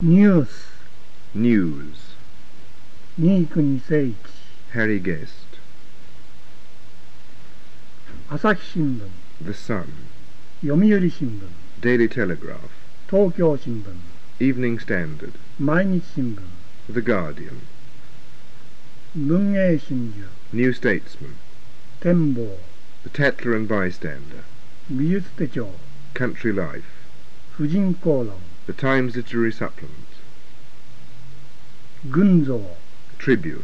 ニュース News. 新国誠一 Harry Guest. 朝日新聞 The Sun. 読売新聞 Daily Telegraph. 東京新聞 Evening Standard. 毎日新聞 The Guardian. 文藝春秋 New Statesman. 展望 The Tatler and Bystander. 美術手帳 Country Life. 婦人公論 The Times Literary Supplement. 群像 Tribune.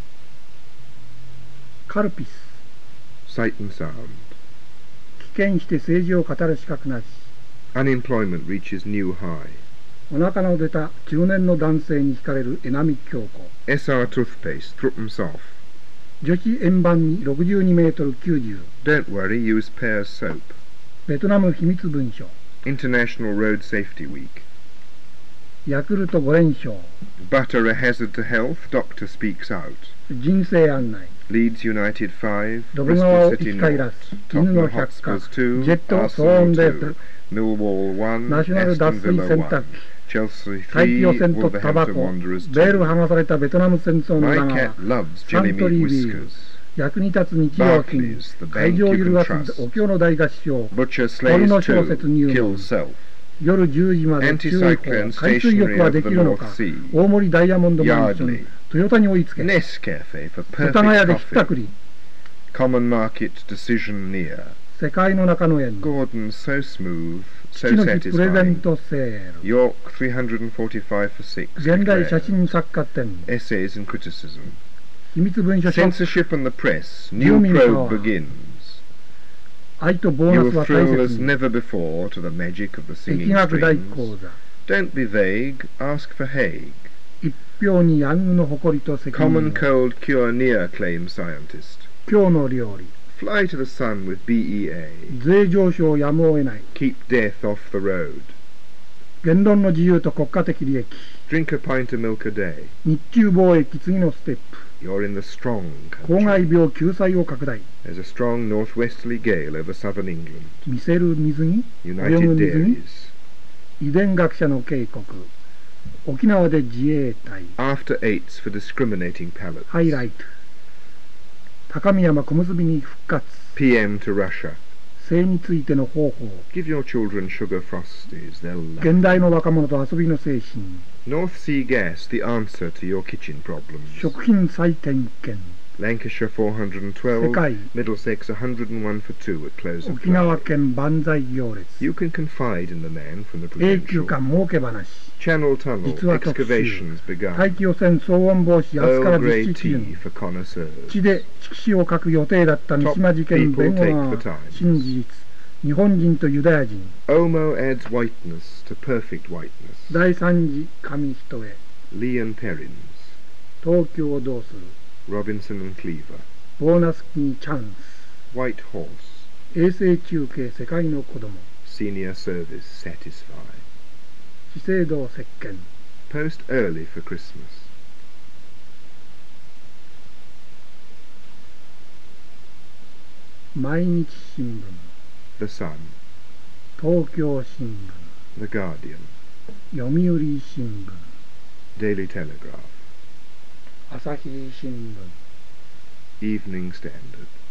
カルピス Sight and Sound. 危険して政治を語る資格なし Unemployment reaches new high. お腹の出た中年の男性に惹かれる江波京子 SR Toothpaste. Threepence off. 女子円盤に62メートル90 Don't worry, use Pear's soap. ベトナム秘密文書 International Road Safety Week. ヤクルト5連勝 Butter a hazard to health, doctor speaks out. 人生案内 Leeds United 5, ドブ川を Bristol 生 City き返ら North, す犬の Tottenham 百科 Hotspurs 2, ジェット騒 Arsenal 音レー 2, ス Millwall 1, ナショナル脱 Aston 水 Villa 洗濯 1, 機 Chelsea 大気汚 3, 染とタバ Wolverhampton コ Wanderers ベール 2. 剥がされたベトナム戦争の My 裏側 cat loves サ jelly ント meat リービール whiskers. 役に立つ日用品 Barclays, the 会 bank 場を you 揺る can がす trust. お経の大合唱 Butcher 森 slays の小説 2, 入 kills 門 self. 夜10時まで注意報 Anticyclone 海水浴はできるのか stationery of the North Sea. 大森ダイヤモンドマンション Yardley トヨタに追いつけ Nescafe for 世田谷 perfect でひったく coffee. り Common market decision near. 世界の中の園 Gordon so smooth, 父 so の日プレゼン satisfying. トセール York 345 for 6. 現代写 declared. 真作家展 Essays and criticism. 秘密文書書 Censorship and the press. New Human probe power. begins. 愛とボーナ You ス will は大 thrill as 切に never before to the magic of the 疫 singing 学大 strings. 講座 Don't be vague. Ask for Haig. 一票にヤングの誇りと責任 Common を cold cure near, claims scientist. 今日の料理 Fly to the sun with BEA. 税上昇やむを得ない Keep death off the road. 言論の自由と国家的利益 Drink a pint of milk a day. 日中貿易次のステップ You're in the strong 公害 country. 病救済を拡大 There's a strong northwesterly gale over southern England. 見せる水に泳ぐ United 水に Dairies. 遺伝学者の警告沖縄で自衛隊 After eights for discriminating palates. ハイライト高見山小結に復活 PM to Russia. 性についての方法 Give your children sugar frosties. They'll love 現代の若者と遊びの精神 North Sea gas, the answer to your kitchen problems. 食品再点検 Lancashire 412, 世界 Middlesex 101 for 2 at close of 沖縄 play. 県万歳行列 You can confide in the man from the 永久 Prudential. 間儲け話 Channel Tunnel, 実は特集 excavations begun. 大気汚染騒音防止明日から Earl Grey 実施期 tea 限 for connoisseurs. 地で畜死を書く予定だった三島事件弁護 Top が people take the times. 真事実日本人とユダヤ人 Omo adds whiteness to perfect whiteness. 第三次紙一重 Lee and Perrins. 東京をどうする Robinson and Cleaver. ボーナス期にチャンス White Horse. 衛星中継世界の子供 Senior service satisfy. 資生堂石鹸 Post early for Christmas. 毎日新聞 The Sun. 東京新 The Guardian. 聞読売新 Daily Telegraph. 聞朝日新聞 Evening Standard.